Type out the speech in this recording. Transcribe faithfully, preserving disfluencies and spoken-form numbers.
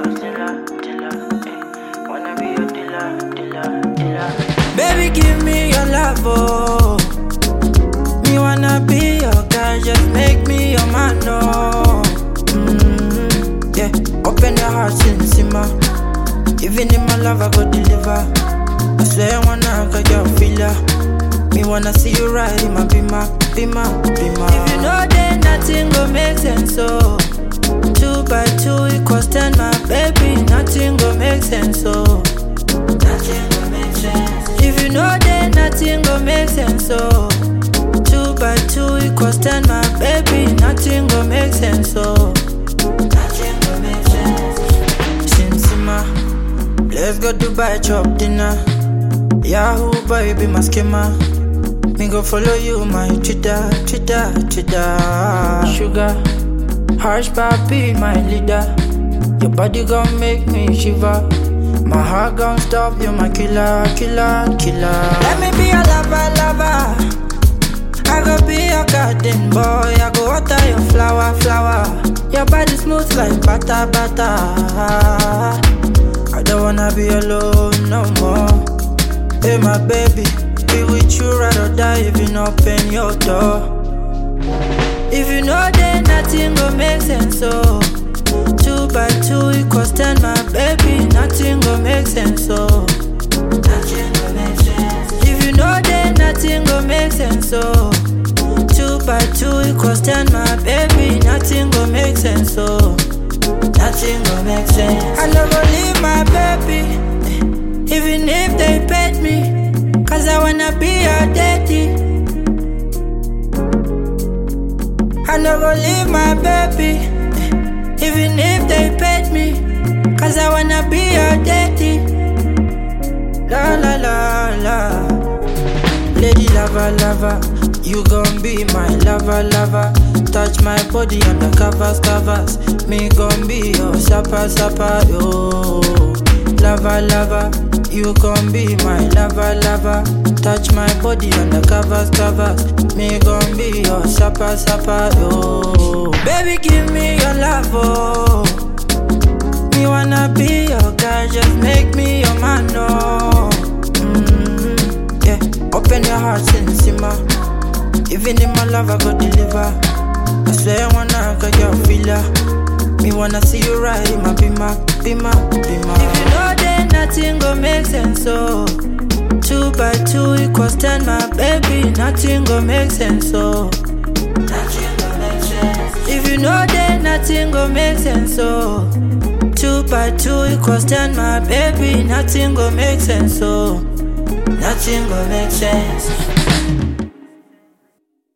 dealer, dealer, eh. Wanna be your dealer, dealer, dealer. Baby, give me your love, oh. Me wanna be your guy, just make me your man, oh. Mm, yeah, open your heart, sin simmer. Even in my love, I go deliver. I swear I wanna get your filler. Me wanna see you ride in my bima, bima, bima. If you know that nothing go make sense, so two by two equals ten, my baby. Nothing go make sense, so nothing go make sense. If you know that nothing go make sense, so two by two equals ten, my baby. Nothing go make sense, so nothing go make sense. Sinsima, let's go Dubai, chop dinner. Yahoo boy be my schema. Me go follow you, my Twitter, Twitter, Twitter. Sugar, harsh papi, my leader. Your body gon' make me shiver. My heart gon' stop, you my killer, killer, killer. Let me be a lover, lover. I go be your garden boy. I go water your flower, flower. Your body smooth like butter, butter. I don't wanna be alone no more. Hey my baby, be with you ride or die if you not open your door. If you know that nothing go make sense, so two by two equals ten, my baby. Nothing go make sense, so nothing go make sense. If you know that nothing go make sense, so two by two equals ten, my baby. Nothing go make sense, so nothing go make sense. I never leave my baby. Even if they paid me, cause I wanna be your daddy. I no go leave my baby. Even if they paid me, cause I wanna be your daddy. La la la la. Lady lover, lover, you gon' be my lover, lover. Touch my body on the covers, covers. Me gon' be your supper, supper, yo. Lover, lover, you gon' be my lover, lover. Touch my body on the covers, covers. Me gon' be your supper, supper, yo. Baby, give me your love, oh. Me wanna be your guy, just make me your man, oh. Mm, yeah, open your heart, sin simmer. Even in my love, I go deliver. I swear I wanna get your filler. Me wanna see you ride in my bima, bima, bima. If you know that nothing go make sense, so two by two equals ten, my baby. Nothing go make sense, so nothing go make sense. If you know that nothing go make sense, so two by two equals ten, my baby. Nothing go make sense, so nothing go make sense.